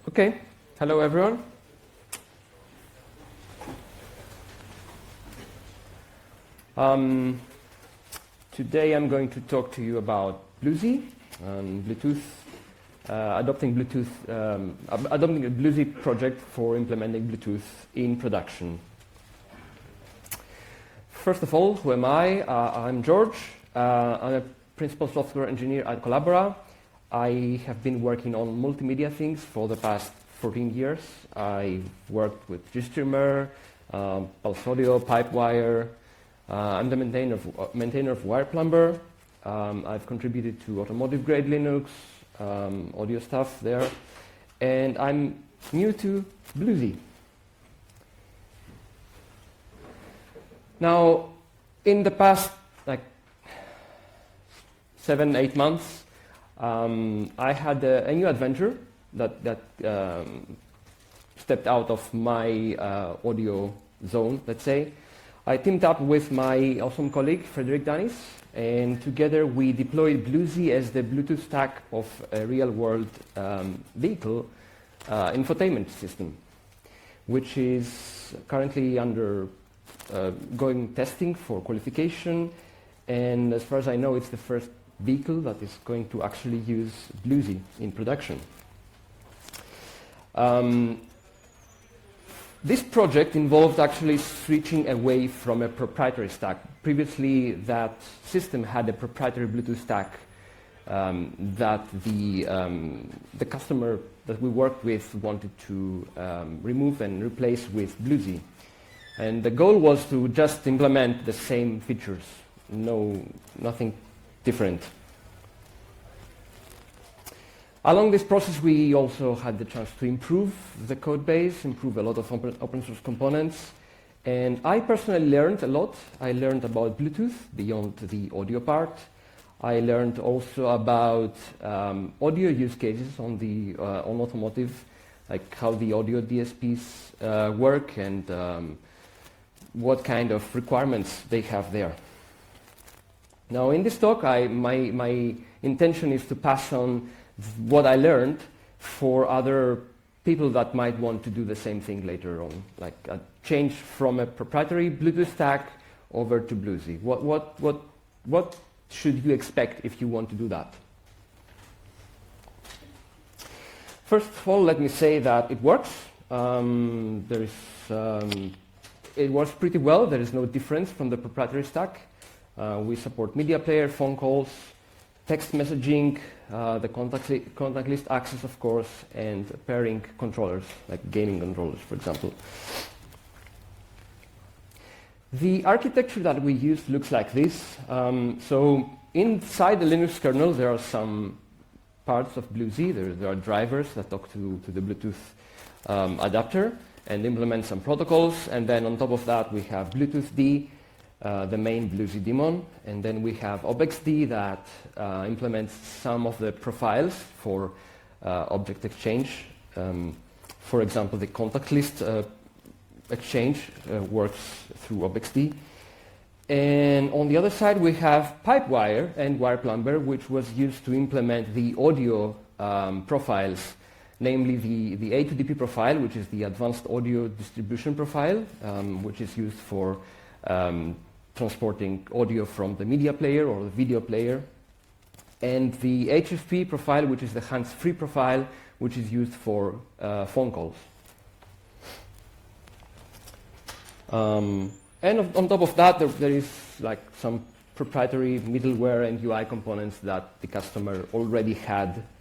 Okay, hello everyone. Today I'm going to talk to you about BlueZ and Bluetooth, adopting a BlueZ project for implementing Bluetooth in production. First of all, who am I? I'm George. I'm a principal software engineer at Collabora. I have been working on multimedia things for the past 14 years. I worked with GStreamer, Pulse Audio, Pipewire. I'm the maintainer of WirePlumber. I've contributed to automotive-grade Linux, audio stuff there, and I'm new to BlueZ. Now, in the past 7-8 months, I had a new adventure that stepped out of my audio zone, let's say. I teamed up with my awesome colleague, Frederic Danis, and together we deployed BlueZ as the Bluetooth stack of a real-world vehicle infotainment system, which is currently going testing for qualification, and as far as I know, it's the first vehicle that is going to actually use BlueZ in production. This project involved actually switching away from a proprietary stack. Previously, that system had a proprietary Bluetooth stack that the customer that we worked with wanted to remove and replace with BlueZ. And the goal was to just implement the same features, nothing different. Along this process, we also had the chance to improve the code base, improve a lot of open source components. And I personally learned a lot. I learned about Bluetooth beyond the audio part. I learned also about audio use cases on automotive, like how the audio DSPs work and what kind of requirements they have there. Now, in this talk, my intention is to pass on what I learned for other people that might want to do the same thing later on, like a change from a proprietary Bluetooth stack over to BlueZ. What should you expect if you want to do that? First of all, let me say that it works. It works pretty well. There is no difference from the proprietary stack. We support media player, phone calls, text messaging, the contact list access, of course, and pairing controllers, like gaming controllers, for example. The architecture that we use looks like this. So inside the Linux kernel, there are some parts of BlueZ. There are drivers that talk to the Bluetooth adapter and implement some protocols. And then on top of that, we have BluetoothD, the main BlueZ daemon, and then we have ObxD that implements some of the profiles for object exchange. For example, the contact list exchange works through ObxD. And on the other side, we have Pipewire and WirePlumber, which was used to implement the audio profiles, namely the A2DP profile, which is the advanced audio distribution profile, which is used for transporting audio from the media player or the video player, and the HFP profile, which is the hands-free profile, which is used for phone calls. And on top of that, there is some proprietary middleware and UI components that the customer already had